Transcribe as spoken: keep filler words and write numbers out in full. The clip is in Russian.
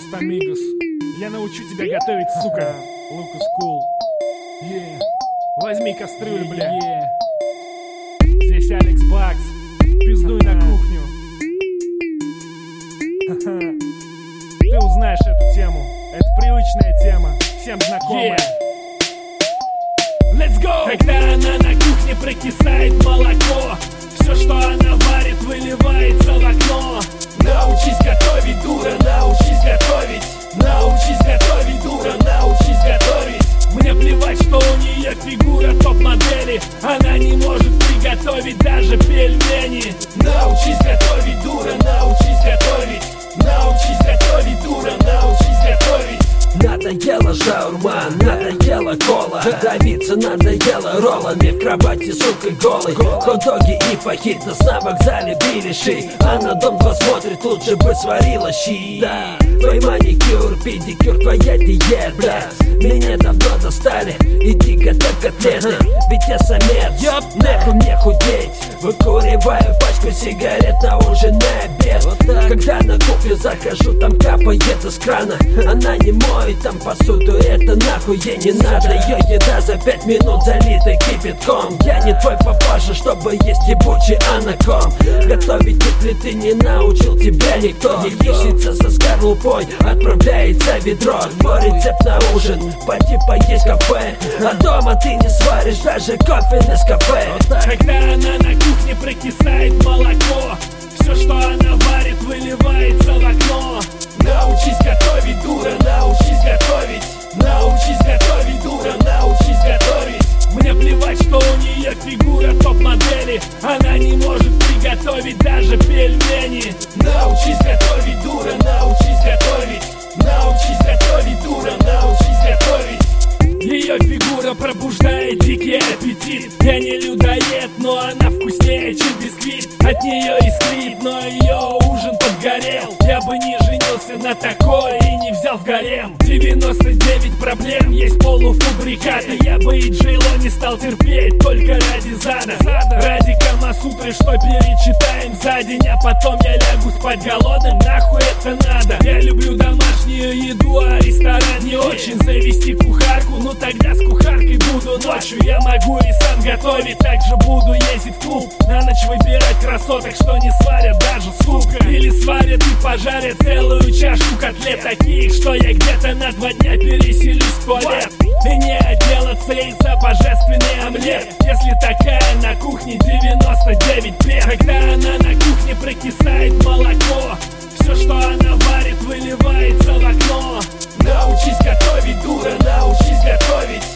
Амигос. Я научу тебя готовить, сука. Лукас Кул. Yeah. Возьми кастрюлю, yeah, бля. Yeah. Здесь Алекс Бакс. Пиздуй на кухню. Ты узнаешь эту тему. Это привычная тема, всем знакомая. Yeah. Let's go! Когда она на кухне прокисает молоко, все, что она варит, выливается в окно. Научись готовить, дура, научись готовить. Научись готовить, дура, научись готовить. Мне плевать, что у нее фигура топ-модели. Она не может приготовить даже пельмени. Научись готовить, дура, научись готовить. Научись готовить, дура, научись готовить. Надоела шаурма, надоела кола, давиться надоело роллами в кровати, сука, голой. Хот-доги и фахитос на вокзале били ши, а на дом два смотрит, лучше бы сварила щи. Да, твой маникюр, педикюр, твоя диета меня давно достали, иди готовь котлеты, ведь я самец, нахуй мне худеть. Выкуриваю пачку сигарет на ужин, на обед. Когда на кухню захожу, там капает из крана. Она не моет там посуду, это нахуй ей не надо. Ее еда за пять минут залита кипятком. Я не твой папаша, чтобы есть ебучий анаком. Готовить и плиты не научил тебя никто. Яичница со скорлупой отправляется в ведро. Твой рецепт на ужин, пойти поесть кафе. А дома ты не сваришь даже кофе на кафе. Когда она на кухне прокисает молоко, все, что она варит, выливается в окно. Научись готовить, дура, научись готовить. Научись готовить, дура, научись готовить. Мне плевать, что у нее фигура топ-модели. Она не может приготовить даже пельмени. Научись готовить, дура, научись готовить. Научись готовить, дура, научись готовить. Ее фигура пробуждает дикий аппетит. Я не людоед, но она вкуснее, чем бисквит. От нее искрит, но ее ужин подгорел. Я бы не женился на такой и не взял в гарем. девяносто девять проблем, есть полуфабрикаты. Я бы и Джейло не стал терпеть только ради зада. Ради Камасутры, что перечитаем за день, а потом я лягу спать голодным. Нахуй это надо? Я люблю домашнюю еду, а ресторан не очень. Завести кухарку, ну тогда с кухаркой буду ночью. Я могу и сам готовить, также буду ездить в клуб. На ночь выбирать красоток, что не сварят даже, сука. Или сварят и пожарят целую чашку котлет, таких, что я где-то на два дня переселюсь в туалет. И не отделаться ей за божественный омлет, если такая на кухне девяносто девять бед. Когда она на кухне прокисает молоко, все, что она варит, выливается в окно. Научись готовить, дура, научись готовить.